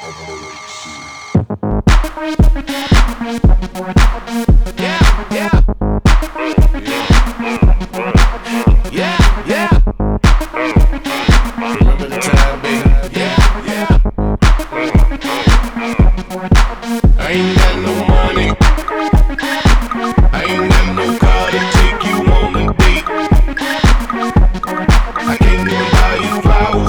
Remember the time, baby. I ain't got no money. I ain't got no car to take you on a date. I can't even buy you flowers.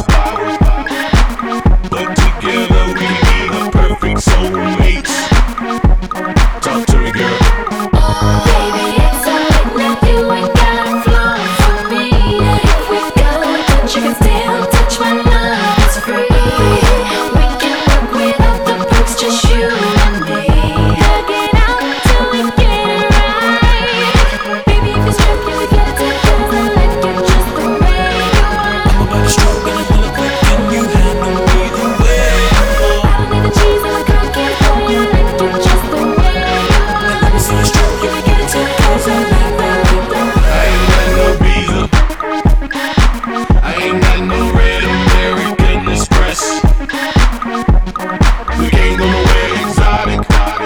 But together we be the perfect soulmates. Talk to me, girl. Baby, it's alright now, you ain't got flaws for me. If we go, but you can still touch my love, it's free. We can work without the perks, just you and me. Hug it out till we get it right. Baby, if you're struck, you will get it together. I like you just the way you are. I'm about to stroke and I'm gonna quick and you handle me the way I don't need the cheese on my cocktail for you. I like you just the way you are. let me see you stroke, you can get it together. I ain't got no visa. I ain't got no red American Express. We can't go nowhere exotic.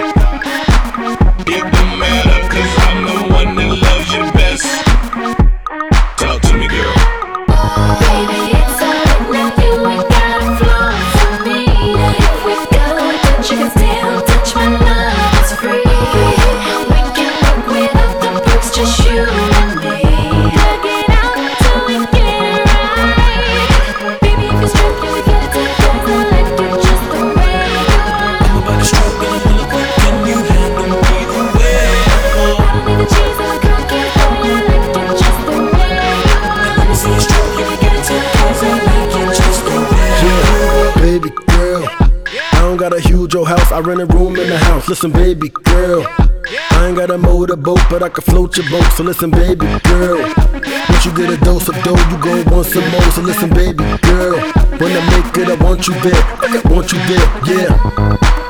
It don't matter, cause I'm the one that loves you best. Talk to me, girl. Baby, it's alright now, you ain't got flaws for me. If we go, but you can still touch my love, it's free. We can work without the perks, just you and me. Hug it out till we get it right. Baby, if you're struck, you will get it together. I like you just the way you are. I'm about to stroke and I'm gonna quick and you handle me the way I don't need the cheese on my cocktail for you. I like you just the way you are. let me see you stroke, you can get it together. I like you just the way Yeah, baby girl. I don't got a huge old house, I rent a room in the house. Listen, baby girl, I ain't got a motorboat, but I can float your boat. So listen, baby girl, once you get a dose of dough, you gon' want some more. So listen, baby girl, when I make it, I want you there, I want you there, yeah.